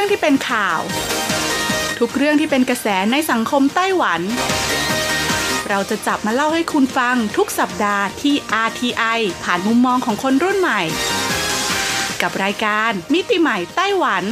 รื่องที่เป็นข่าวทุกเรื่องที่เป็นกระแสในสังคมไต้หวันเราจะจับมาเล่าให้คุณฟังทุกสัปดาห์ที่ RTI ผ่านมุมมองของคนรุ่นใหม่กับรายการมิติใหม่ไต้หวัน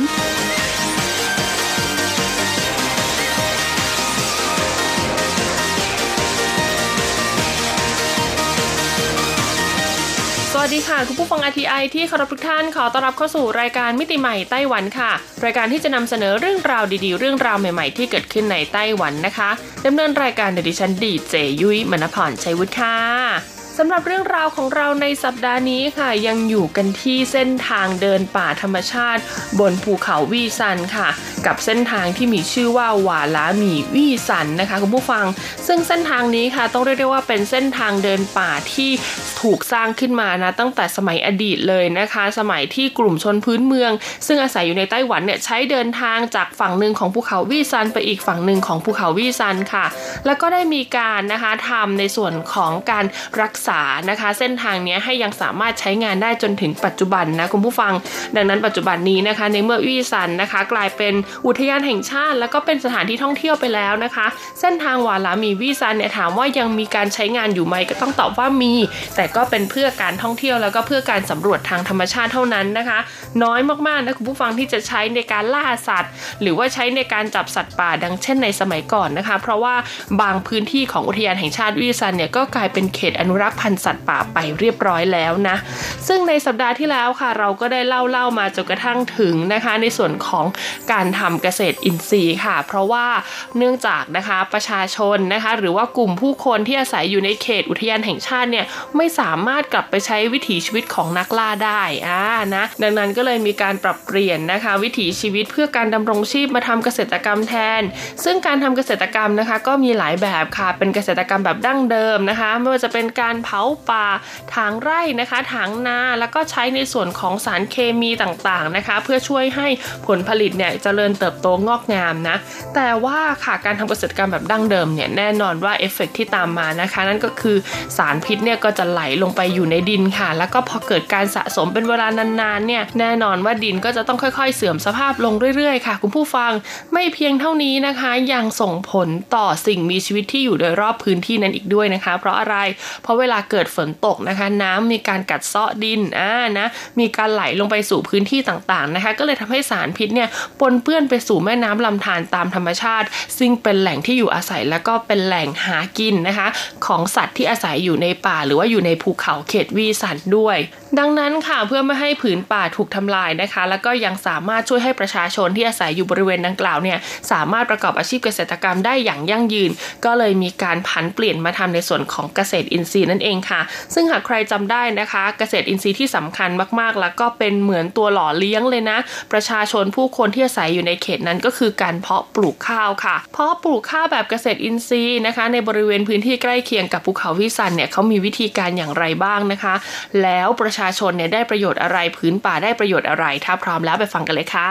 สวัสดีค่ะคุณผู้ฟัง RTI ที่เคารพทุกท่านขอต้อนรับเข้าสู่รายการมิติใหม่ไต้หวันค่ะรายการที่จะนำเสนอเรื่องราวดีๆเรื่องราวใหม่ๆที่เกิดขึ้นในไต้หวันนะคะดำเนินรายการโดยดิฉันดีเจยุ้ยมณพรชัยวุฒิค่ะสำหรับเรื่องราวของเราในสัปดาห์นี้ค่ะยังอยู่กันที่เส้นทางเดินป่าธรรมชาติบนภูเขาวี่ซันค่ะกับเส้นทางที่มีชื่อว่าหว่าหลาหมี่วี่ซันนะคะคุณผู้ฟังซึ่งเส้นทางนี้ค่ะต้องเรียกได้ว่าเป็นเส้นทางเดินป่าที่ถูกสร้างขึ้นมานะตั้งแต่สมัยอดีตเลยนะคะสมัยที่กลุ่มชนพื้นเมืองซึ่งอาศัยอยู่ในไต้หวันเนี่ยใช้เดินทางจากฝั่งหนึ่งของภูเขาวี่ซันไปอีกฝั่งหนึ่งของภูเขาวี่ซันค่ะแล้วก็ได้มีการนะคะทำในส่วนของการรักษานะคะเส้นทางนี้ให้ยังสามารถใช้งานได้จนถึงปัจจุบันนะคุณผู้ฟังดังนั้นปัจจุบันนี้นะคะในเมื่อวี่ซันนะคะกลายเป็นอุทยานแห่งชาติแล้วก็เป็นสถานที่ท่องเที่ยวไปแล้วนะคะเส้นทางหว่าหลาหมี่วี่ซันเนี่ยถามว่ายังมีการใช้งานอยู่ไหมก็ต้องตอบว่ามีแต่ก็เป็นเพื่อการท่องเที่ยวแล้วก็เพื่อการสำรวจทางธรรมชาติเท่านั้นนะคะน้อยมากๆนะคุณผู้ฟังที่จะใช้ในการล่าสัตว์หรือว่าใช้ในการจับสัตว์ป่าดังเช่นในสมัยก่อนนะคะเพราะว่าบางพื้นที่ของอุทยานแห่งชาติวี่ซันเนี่ยก็กลายเป็นเขตอนุรักษ์พันธุ์สัตว์ป่าไปเรียบร้อยแล้วนะซึ่งในสัปดาห์ที่แล้วค่ะเราก็ได้เล่ามาจนกระทั่งถึงนะคะในส่วนของการทำเกษตรอินทรีย์ค่ะเพราะว่าเนื่องจากนะคะประชาชนนะคะหรือว่ากลุ่มผู้คนที่อาศัยอยู่ในเขตอุทยานแห่งชาติเนี่ยไม่สามารถกลับไปใช้วิถีชีวิตของนักล่าได้นะดังนั้นก็เลยมีการปรับเปลี่ยนนะคะวิถีชีวิตเพื่อการดำรงชีพมาทำเกษตรกรรมแทนซึ่งการทำเกษตรกรรมนะคะก็มีหลายแบบค่ะเป็นเกษตรกรรมแบบดั้งเดิมนะคะไม่ว่าจะเป็นการเผาป่าถางไร่นะคะถางนาแล้วก็ใช้ในส่วนของสารเคมีต่างๆนะคะเพื่อช่วยให้ผลผลิตเนี่ยเจริญเติบโตงอกงามนะแต่ว่าค่ะการทำเกษตรกรรมแบบดั้งเดิมเนี่ยแน่นอนว่าเอฟเฟกต์ที่ตามมานะคะนั่นก็คือสารพิษเนี่ยก็จะไหลลงไปอยู่ในดินค่ะแล้วก็พอเกิดการสะสมเป็นเวลานานๆเนี่ยแน่นอนว่าดินก็จะต้องค่อยๆเสื่อมสภาพลงเรื่อยๆค่ะคุณผู้ฟังไม่เพียงเท่านี้นะคะยังส่งผลต่อสิ่งมีชีวิตที่อยู่โดยรอบพื้นที่นั้นอีกด้วยนะคะเพราะอะไรเพราะเวลาเกิดฝนตกนะคะน้ำมีการกัดเซาะดินนะมีการไหลลงไปสู่พื้นที่ต่างๆนะคะก็เลยทำให้สารพิษเนี่ยปนเปื้อนไปสู่แม่น้ำลำธารตามธรรมชาติซึ่งเป็นแหล่งที่อยู่อาศัยแล้วก็เป็นแหล่งหากินนะคะของสัตว์ที่อาศัยอยู่ในป่าหรือว่าอยู่ในภูเขาเขตวี่ซันด้วยดังนั้นค่ะเพื่อไม่ให้ผืนป่าถูกทำลายนะคะแล้วก็ยังสามารถช่วยให้ประชาชนที่อาศัยอยู่บริเวณดังกล่าวเนี่ยสามารถประกอบอาชีพเกษตรกรรมได้อย่างยั่งยืนก็เลยมีการผันเปลี่ยนมาทำในส่วนของเกษตรอินทรีย์นั่นเองค่ะซึ่งหากใครจำได้นะคะเกษตรอินทรีย์ที่สำคัญมากๆแล้วก็เป็นเหมือนตัวหล่อเลี้ยงเลยนะประชาชนผู้คนที่อาศัยอยู่ในเขตนั้นก็คือการเพาะปลูกข้าวค่ะเพาะปลูกข้าวแบบเกษตรอินทรีย์นะคะในบริเวณพื้นที่ใกล้เคียงกับภูเขาวี่ซันเนี่ยเขามีวิธีการอย่างไรบ้างนะคะแล้วประชาชนเนี่ยได้ประโยชน์อะไรพื้นป่าได้ประโยชน์อะไรถ้าพร้อมแล้วไปฟังกันเลยค่ะ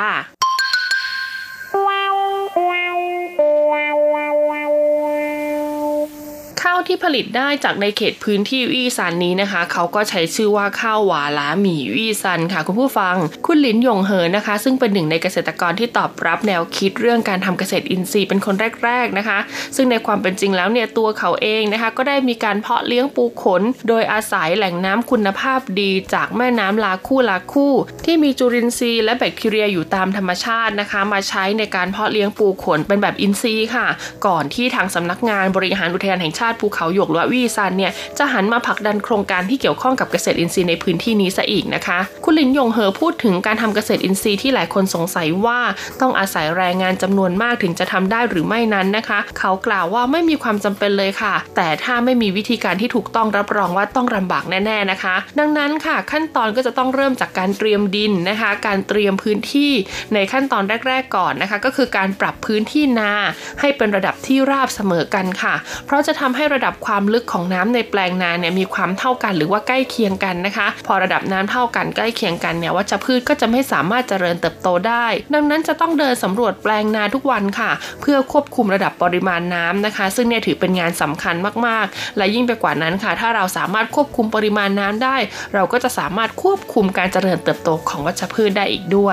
ข้าวที่ผลิตได้จากในเขตพื้นที่วี่ซันนี้นะคะเขาก็ใช้ชื่อว่าข้าวหว่าหลาหมี่วี่ซันค่ะคุณผู้ฟังคุณหลินหยงเหอนะคะซึ่งเป็นหนึ่งในเกษตรกรที่ตอบรับแนวคิดเรื่องการทำเกษตรอินทรีย์เป็นคนแรกๆนะคะซึ่งในความเป็นจริงแล้วเนี่ยตัวเขาเองนะคะก็ได้มีการเพาะเลี้ยงปูขนโดยอาศัยแหล่งน้ำคุณภาพดีจากแม่น้ำลาคู่ที่มีจุลินทรีย์และแบคทีเรียอยู่ตามธรรมชาตินะคะมาใช้ในการเพาะเลี้ยงปูขนเป็นแบบอินทรีย์ค่ะก่อนที่ทางสำนักงานบริหารอุทยานแห่งชาติภูเขาหยกหรือวี่ซันเนี่ยจะหันมาผลักดันโครงการที่เกี่ยวข้องกับเกษตรอินทรีย์ในพื้นที่นี้ซะอีกนะคะคุณหลินหยงเหอพูดถึงการทำเกษตรอินทรีย์ที่หลายคนสงสัยว่าต้องอาศัยแรงงานจำนวนมากถึงจะทำได้หรือไม่นั้นนะคะเขากล่าวว่าไม่มีความจำเป็นเลยค่ะแต่ถ้าไม่มีวิธีการที่ถูกต้องรับรองว่าต้องลำบากแน่ๆนะคะดังนั้นค่ะขั้นตอนก็จะต้องเริ่มจากการเตรียมดินนะคะการเตรียมพื้นที่ในขั้นตอนแรกๆก่อนนะคะก็คือการปรับพื้นที่นาให้เป็นระดับที่ราบเสมอกันค่ะเพราะจะทำให้ระดับความลึกของน้ำในแปลงนาเนี่ยมีความเท่ากันหรือว่าใกล้เคียงกันนะคะพอระดับน้ำเท่ากันใกล้เคียงกันเนี่ยวัชพืชก็จะไม่สามารถเจริญเติบโตได้ดังนั้นจะต้องเดินสำรวจแปลงนาทุกวันค่ะเพื่อควบคุมระดับปริมาณน้ำนะคะซึ่งเนี่ยถือเป็นงานสำคัญมากๆและยิ่งไปกว่านั้นค่ะถ้าเราสามารถควบคุมปริมาณน้ำได้เราก็จะสามารถควบคุมการเจริญเติบโตของวัชพืชได้อีกด้วย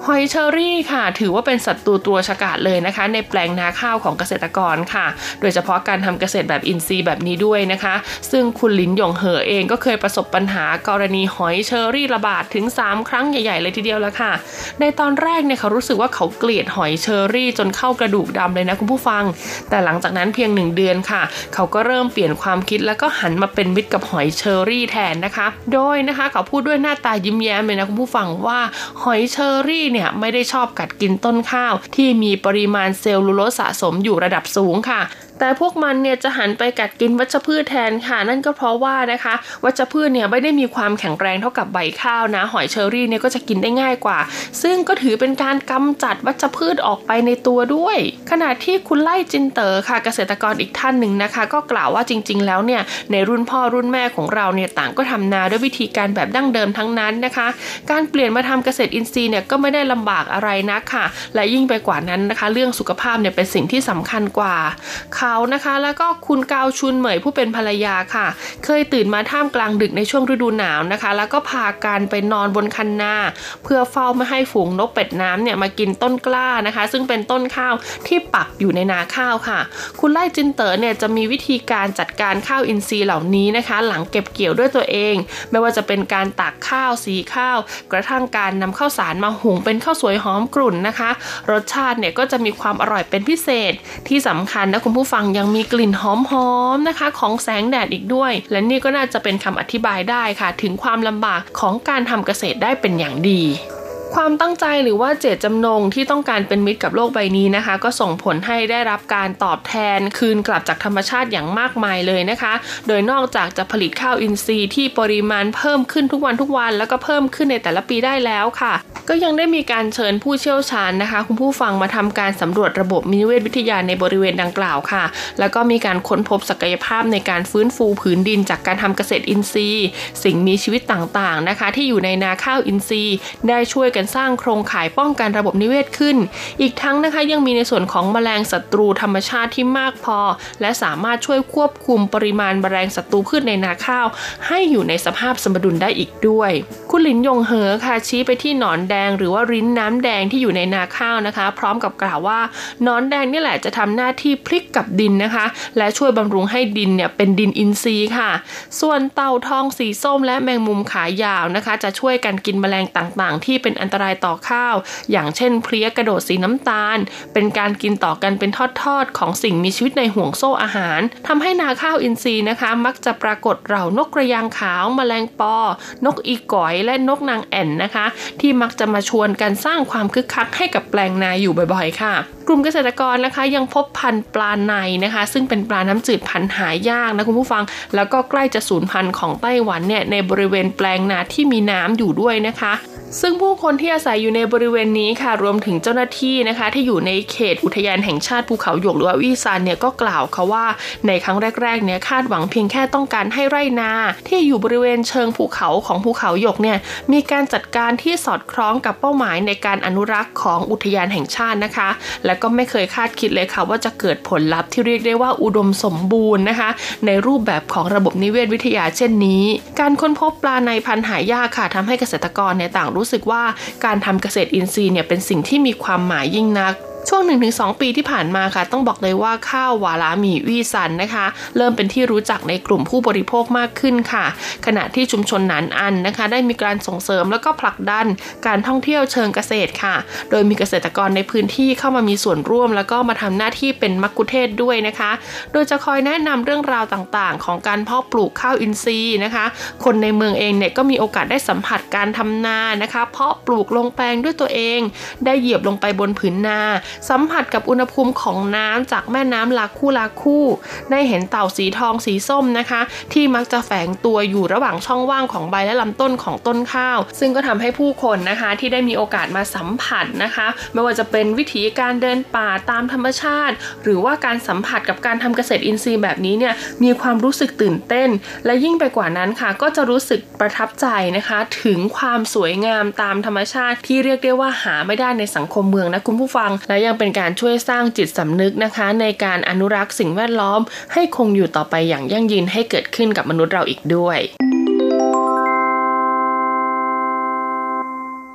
หอยเชอรี่ค่ะถือว่าเป็นศัตรูตัวฉกาจเลยนะคะในแปลงนาข้าวของเกษตรกรค่ะโดยเฉพาะการทำเกษตรแบบอินทรีย์แบบนี้ด้วยนะคะซึ่งคุณหลินหยงเหอเองก็เคยประสบปัญหากรณีหอยเชอรี่ระบาดถึง3ครั้งใหญ่ๆเลยทีเดียวแล้วค่ะในตอนแรกเนี่ยเขารู้สึกว่าเขาเกลียดหอยเชอรี่จนเข้ากระดูกดำเลยนะคุณผู้ฟังแต่หลังจากนั้นเพียง1เดือนค่ะเขาก็เริ่มเปลี่ยนความคิดแล้วก็หันมาเป็นมิตรกับหอยเชอรี่แทนนะคะโดยนะคะเขาพูดด้วยหน้าตายิ้มแย้มเลยนะคุณผู้ฟังว่าหอยเชอรี่เนี่ยไม่ได้ชอบกัดกินต้นข้าวที่มีปริมาณเซลลูโลสสะสมอยู่ระดับสูงค่ะแต่พวกมันเนี่ยจะหันไปกัดกินวัชพืชแทนค่ะนั่นก็เพราะว่านะคะวัชพืชเนี่ยไม่ได้มีความแข็งแรงเท่ากับใบข้าวนะหอยเชอรี่เนี่ยก็จะกินได้ง่ายกว่าซึ่งก็ถือเป็นการกำจัดวัชพืชออกไปในตัวด้วยขณะที่คุณไล่จินเต๋อค่ะเกษตรกรอีกท่านหนึ่งนะคะก็กล่าวว่าจริงๆแล้วเนี่ยในรุ่นพ่อรุ่นแม่ของเราเนี่ยต่างก็ทำนาด้วยวิธีการแบบดั้งเดิมทั้งนั้นนะคะการเปลี่ยนมาทำเกษตรอินทรีย์เนี่ยก็ไม่ได้ลำบากอะไรนักค่ะและยิ่งไปกว่านั้นนะคะเรื่องสุขภาพเนี่ยเป็นสิ่งที่สำคัญกว่าเขานะคะแล้วก็คุณกาวชุนเหมยผู้เป็นภรรยาค่ะเคยตื่นมาท่ามกลางดึกในช่วงฤดูหนาวนะคะแล้วก็พากันไปนอนบนคันนาเพื่อเฝ้าไม่ให้ฝูงนกเป็ดน้ำเนี่ยมากินต้นกล้านะคะซึ่งเป็นต้นข้าวที่ปักอยู่ในนาข้าวค่ะคุณไล่จินเต๋อเนี่ยจะมีวิธีการจัดการข้าวอินทรีย์เหล่านี้นะคะหลังเก็บเกี่ยวด้วยตัวเองไม่ว่าจะเป็นการตากข้าวสีข้าวกระทั่งการนำข้าวสารมาหุงเป็นข้าวสวยหอมกรุ่นนะคะรสชาติเนี่ยก็จะมีความอร่อยเป็นพิเศษที่สำคัญนะคุณผู้ฟังยังมีกลิ่นหอมๆนะคะของแสงแดดอีกด้วยและนี่ก็น่าจะเป็นคำอธิบายได้ค่ะถึงความลำบากของการทำเกษตรได้เป็นอย่างดีความตั้งใจหรือว่าเจตจำนงที่ต้องการเป็นมิตรกับโลกใบนี้นะคะก็ส่งผลให้ได้รับการตอบแทนคืนกลับจากธรรมชาติอย่างมากมายเลยนะคะโดยนอกจากจะผลิตข้าวอินทรีย์ที่ปริมาณเพิ่มขึ้นทุกวันแล้วก็เพิ่มขึ้นในแต่ละปีได้แล้วค่ะก็ยังได้มีการเชิญผู้เชี่ยวชาญนะคะคุณผู้ฟังมาทำการสำรวจระบบนิเวศวิทยาในบริเวณดังกล่าวค่ะแล้วก็มีการค้นพบศักยภาพในการฟื้นฟูผืนดินจากการทำเกษตรอินทรีย์สิ่งมีชีวิตต่างๆนะคะที่อยู่ในนาข้าวอินทรีย์ได้ช่วยกันสร้างโครงข่ายป้องกันระบบนิเวศขึ้นอีกทั้งนะคะยังมีในส่วนของแมลงศัตรูธรรมชาติที่มากพอและสามารถช่วยควบคุมปริมาณแมลงศัตรูพืชในนาข้าวให้อยู่ในสภาพสมดุลได้อีกด้วยคุณหลินยงเหอค่ะชี้ไปที่หนอนแดงหรือว่าริ้นน้ำแดงที่อยู่ในนาข้าวนะคะพร้อมกับกล่าวว่าหนอนแดงนี่แหละจะทำหน้าที่พลิกกับดินนะคะและช่วยบำรุงให้ดินเนี่ยเป็นดินอินทรีย์ค่ะส่วนเต่าทองสีส้มและแมงมุมขายาวนะคะจะช่วยกันกินแมลงต่างๆที่เป็นอันตรายต่อข้าวอย่างเช่นเพลี้ยกระโดดสีน้ำตาลเป็นการกินต่อกันเป็นทอดๆของสิ่งมีชีวิตในห่วงโซ่อาหารทำให้นาข้าวอินทรีย์นะคะมักจะปรากฏเหล่านกกระยางขาวแมลงปอนกอีก๋อยและนกนางแอ่นนะคะที่มักจะมาชวนกันสร้างความคึกคักให้กับแปลงนาอยู่บ่อยๆค่ะกลุ่มเกษตรกรนะคะยังพบพันธุ์ปลาในนะคะซึ่งเป็นปลาน้ำจืดพันธุ์หายากนะคุณผู้ฟังแล้วก็ใกล้จะสูญพันธุ์ของไต้หวันเนี่ยในบริเวณแปลงนาที่มีน้ำอยู่ด้วยนะคะซึ่งผู้คนที่อาศัยอยู่ในบริเวณนี้ค่ะรวมถึงเจ้าหน้าที่นะคะที่อยู่ในเขตอุทยานแห่งชาติภูเขาหยกหรือว่าวี่ซานเนี่ยก็กล่าวค่ะว่าในครั้งแรกๆเนี่ยคาดหวังเพียงแค่ต้องการให้ไร่นาที่อยู่บริเวณเชิงภูเขาของภูเขาหยกเนี่ยมีการจัดการที่สอดคล้องกับเป้าหมายในการอนุรักษ์ของอุทยานแห่งชาตินะคะและก็ไม่เคยคาดคิดเลยค่ะว่าจะเกิดผลลัพธ์ที่เรียกได้ว่าอุดมสมบูรณ์นะคะในรูปแบบของระบบนิเวศวิทยาเช่นนี้การค้นพบปลาในพันธุ์หายากค่ะทำให้เกษตรกรเนี่ยต่างรู้สึกว่าการทำเกษตรอินทรีย์เนี่ยเป็นสิ่งที่มีความหมายยิ่งนักช่วง 1-2 ปีที่ผ่านมาค่ะต้องบอกเลยว่าข้าวหวาลาหมี่วี่ซันนะคะเริ่มเป็นที่รู้จักในกลุ่มผู้บริโภคมากขึ้นค่ะขณะที่ชุมชนหนานอันนะคะได้มีการส่งเสริมแล้วก็ผลักดันการท่องเที่ยวเชิงเกษตรค่ะโดยมีเกษตรกรในพื้นที่เข้ามามีส่วนร่วมแล้วก็มาทำหน้าที่เป็นมัคคุเทศก์ด้วยนะคะโดยจะคอยแนะนำเรื่องราวต่างๆของการเพาะปลูกข้าวอินทรีย์นะคะคนในเมืองเองเนี่ยก็มีโอกาสได้สัมผัสการทำนานะคะเพาะปลูกลงแปลงด้วยตัวเองได้เหยียบลงไปบนผืนนาสัมผัสกับอุณหภูมิของน้ำจากแม่น้ำลาคู่ได้เห็นเต่าสีทองสีส้มนะคะที่มักจะแฝงตัวอยู่ระหว่างช่องว่างของใบและลำต้นของต้นข้าวซึ่งก็ทำให้ผู้คนนะคะที่ได้มีโอกาสมาสัมผัสนะคะไม่ว่าจะเป็นวิถีการเดินป่าตามธรรมชาติหรือว่าการสัมผัสกับการทำเกษตรอินทรีย์แบบนี้เนี่ยมีความรู้สึกตื่นเต้นและยิ่งไปกว่านั้นค่ะก็จะรู้สึกประทับใจนะคะถึงความสวยงามตามธรรมชาติที่เรียกได้ว่าหาไม่ได้ในสังคมเมืองนะคุณผู้ฟังและยังเป็นการช่วยสร้างจิตสำนึกนะคะในการอนุรักษ์สิ่งแวดล้อมให้คงอยู่ต่อไปอย่างยั่งยืนให้เกิดขึ้นกับมนุษย์เราอีกด้วย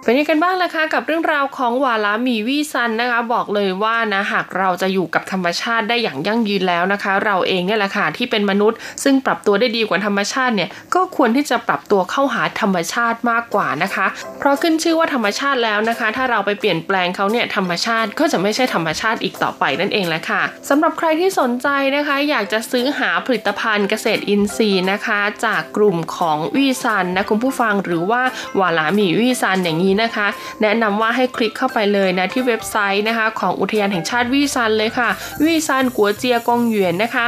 เป็นยังไงกันบ้างล่ะคะกับเรื่องราวของหวาลาหมี่วี่ซันนะคะบอกเลยว่านะหากเราจะอยู่กับธรรมชาติได้อย่างยั่งยืนแล้วนะคะเราเองเนี่ยแหละค่ะที่เป็นมนุษย์ซึ่งปรับตัวได้ดีกว่าธรรมชาติเนี่ยก็ควรที่จะปรับตัวเข้าหาธรรมชาติมากกว่านะคะเพราะขึ้นชื่อว่าธรรมชาติแล้วนะคะถ้าเราไปเปลี่ยนแปลงเขาเนี่ยธรรมชาติก็จะไม่ใช่ธรรมชาติอีกต่อไปนั่นเองแหละค่ะสำหรับใครที่สนใจนะคะอยากจะซื้อหาผลิตภัณฑ์เกษตรอินทรีย์นะคะจากกลุ่มของวี่ซันนะคุณผู้ฟังหรือว่าหวาลาหมี่วี่ซันอย่างนี้นะคะแนะนำว่าให้คลิกเข้าไปเลยนะที่เว็บไซต์นะคะของอุทยานแห่งชาติวี่ซันเลยค่ะวี่ซันกัวเจียกงหยวนนะคะ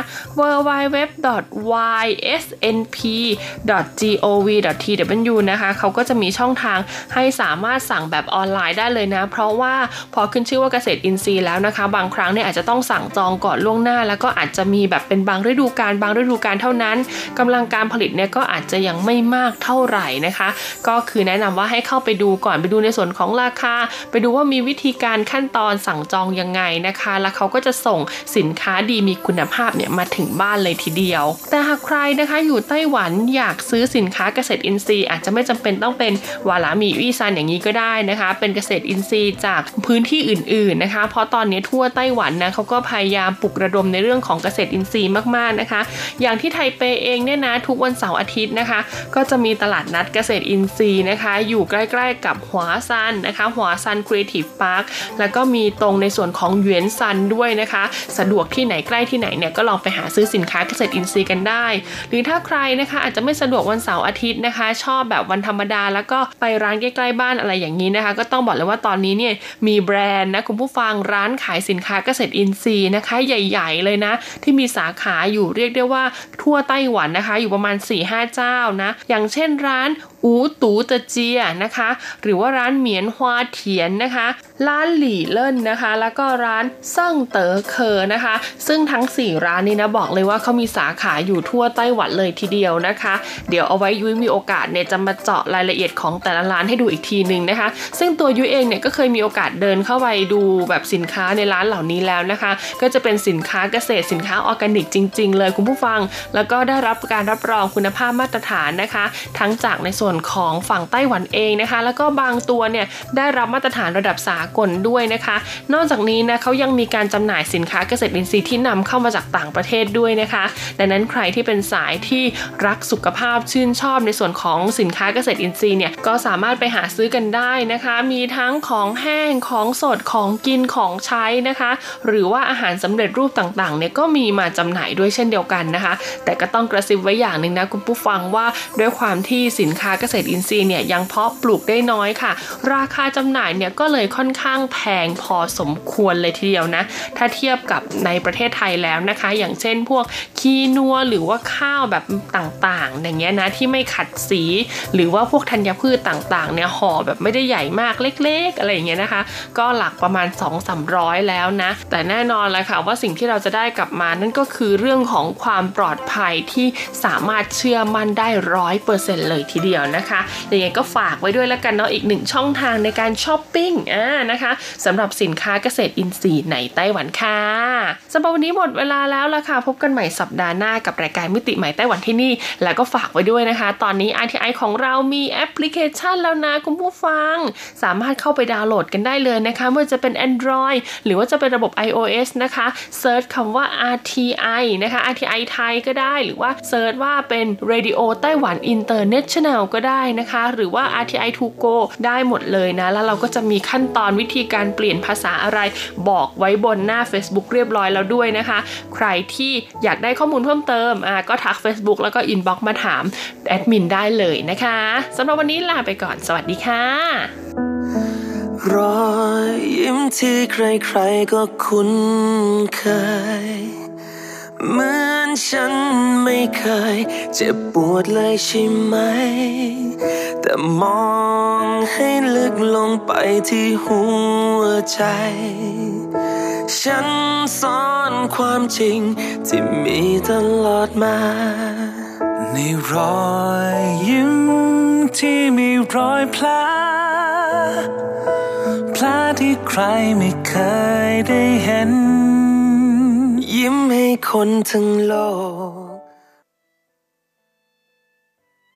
www.ysnp.gov.tw นะคะเขาก็จะมีช่องทางให้สามารถสั่งแบบออนไลน์ได้เลยนะเพราะว่าพอขึ้นชื่อว่าเกษตรอินทรีย์แล้วนะคะบางครั้งเนี่ยอาจจะต้องสั่งจองก่อนล่วงหน้าแล้วก็อาจจะมีแบบเป็นบางฤดูกาลเท่านั้นกำลังการผลิตเนี่ยก็อาจจะยังไม่มากเท่าไหร่นะคะก็คือแนะนำว่าให้เข้าไปดูก่อนไปดูในส่วนของราคาไปดูว่ามีวิธีการขั้นตอนสั่งจองยังไงนะคะแล้วเขาก็จะส่งสินค้าดีมีคุณภาพเนี่ยมาถึงบ้านเลยทีเดียวแต่หากใครนะคะอยู่ไต้หวันอยากซื้อสินค้าเกษตรอินทรีย์อาจจะไม่จำเป็นต้องเป็นหวาลาหมี่วี่ซันอย่างนี้ก็ได้นะคะเป็นเกษตรอินทรีย์จากพื้นที่อื่นๆนะคะเพราะตอนนี้ทั่วไต้หวันนะเขาก็พยายามปลุกระดมในเรื่องของเกษตรอินทรีย์มากๆนะคะอย่างที่ไทเปเองเนี่ยนะทุกวันเสาร์อาทิตย์นะคะก็จะมีตลาดนัดเกษตรอินทรีย์นะคะอยู่ใกล้ๆกับหัวซันนะคะหัวซันครีเอทีฟพาร์คแล้วก็มีตรงในส่วนของหยวนซันด้วยนะคะสะดวกที่ไหนใกล้ที่ไหนเนี่ยก็ลองไปหาซื้อสินค้าเกษตรอินทรีย์กันได้หรือถ้าใครนะคะอาจจะไม่สะดวกวันเสาร์อาทิตย์นะคะชอบแบบวันธรรมดาแล้วก็ไปร้านใกล้ๆบ้านอะไรอย่างนี้นะคะก็ต้องบอกเลยว่าตอนนี้เนี่ยมีแบรนด์นะคุณผู้ฟังร้านขายสินค้าเกษตรอินทรีย์นะคะใหญ่ๆเลยนะที่มีสาขาอยู่เรียกได้ว่าทั่วไต้หวันนะคะอยู่ประมาณ 4-5 เจ้านะอย่างเช่นร้านอูตูเตเจียนะคะหรือว่าร้านเหมียนฮวาเถียนนะคะร้านหลี่เลิ่นนะคะแล้วก็ร้านเซิ่งเต๋อเคอนะคะซึ่งทั้ง4ร้านนี้นะบอกเลยว่าเขามีสาขาอยู่ทั่วไต้หวันเลยทีเดียวนะคะเดี๋ยวเอาไว้ยุ้ยมีโอกาสเนี่ยจะมาเจาะรายละเอียดของแต่ละร้านให้ดูอีกทีนึงนะคะซึ่งตัวยุ้ยเองเนี่ยก็เคยมีโอกาสเดินเข้าไปดูแบบสินค้าในร้านเหล่านี้แล้วนะคะก็จะเป็นสินค้าเกษตรสินค้าออร์แกนิกจริงๆเลยคุณผู้ฟังแล้วก็ได้รับการรับรองคุณภาพมาตรฐานนะคะทั้งจากในส่วนของฝั่งไต้หวันเองนะคะแล้วก็บางตัวเนี่ยได้รับมาตรฐานระดับสากลด้วยนะคะนอกจากนี้นะเขายังมีการจำหน่ายสินค้าเกษตรอินทรีย์ที่นำเข้ามาจากต่างประเทศด้วยนะคะดังนั้นใครที่เป็นสายที่รักสุขภาพชื่นชอบในส่วนของสินค้าเกษตรอินทรีย์เนี่ยก็สามารถไปหาซื้อกันได้นะคะมีทั้งของแห้งของสดของกินของใช้นะคะหรือว่าอาหารสำเร็จรูปต่างๆเนี่ยก็มีมาจำหน่ายด้วยเช่นเดียวกันนะคะแต่ก็ต้องกระซิบไว้อย่างนึงนะคุณผู้ฟังว่าด้วยความที่สินค้าเกษตรอินทรีย์เนี่ยยังเพาะปลูกได้น้อยค่ะราคาจำหน่ายเนี่ยก็เลยค่อนข้างแพงพอสมควรเลยทีเดียวนะถ้าเทียบกับในประเทศไทยแล้วนะคะอย่างเช่นพวกคีนัวหรือว่าข้าวแบบต่างๆอย่างเงี้ยนะที่ไม่ขัดสีหรือว่าพวกธัญพืชต่างๆเนี่ยห่อแบบไม่ได้ใหญ่มากเล็กๆอะไรอย่างเงี้ยนะคะก็หลักประมาณ 2-300 แล้วนะแต่แน่นอนเลยค่ะว่าสิ่งที่เราจะได้กลับมานั่นก็คือเรื่องของความปลอดภัยที่สามารถเชื่อมั่นได้ 100% เลยทีเดียวนะคะยังไงก็ฝากไว้ด้วยแล้วกันเนาะอีกหนึ่งช่องทางในการช้อปปิ้งนะคะสำหรับสินค้าเกษตรอินทรีย์ในไต้หวันค่ะสำหรับวันนี้หมดเวลาแล้วล่ะค่ะพบกันใหม่สัปดาห์หน้ากับรายการมิติใหม่ไต้หวันที่นี่แล้วก็ฝากไว้ด้วยนะคะตอนนี้ RTI ของเรามีแอปพลิเคชันแล้วนะคุณผู้ฟังสามารถเข้าไปดาวน์โหลดกันได้เลยนะคะไม่ว่าจะเป็น Android หรือว่าจะเป็นระบบ iOS นะคะเซิร์ชคำว่า RTI นะคะ RTI ไทยก็ได้หรือว่าเซิร์ชว่าเป็น Radio ไต้หวัน International ก็ได้นะคะหรือว่า RTI To Go ได้หมดเลยนะแล้วเราก็จะมีขั้นตอนวิธีการเปลี่ยนภาษาอะไรบอกไว้บนหน้า Facebook เรียบร้อยแล้วด้วยนะคะใครที่อยากได้ข้อมูลเพิ่มเติมก็ทัก Facebook แล้วก็ inbox มาถามแอดมินได้เลยนะคะสำหรับวันนี้ลาไปก่อนสวัสดีค่ะรอยยิ้มที่ใครๆก็คุ้นเคยเหมือนฉันไม่เคยเจ็บปวดเลยใช่ไหมแต่มองให้ลึกลงไปที่หัวใจฉันซ่อนความจริงที่มีตลอดมาในรอยยิ้มที่มีรอยแผลที่ใครไม่เคยได้เห็นยิ้มให้คนทั้งโลก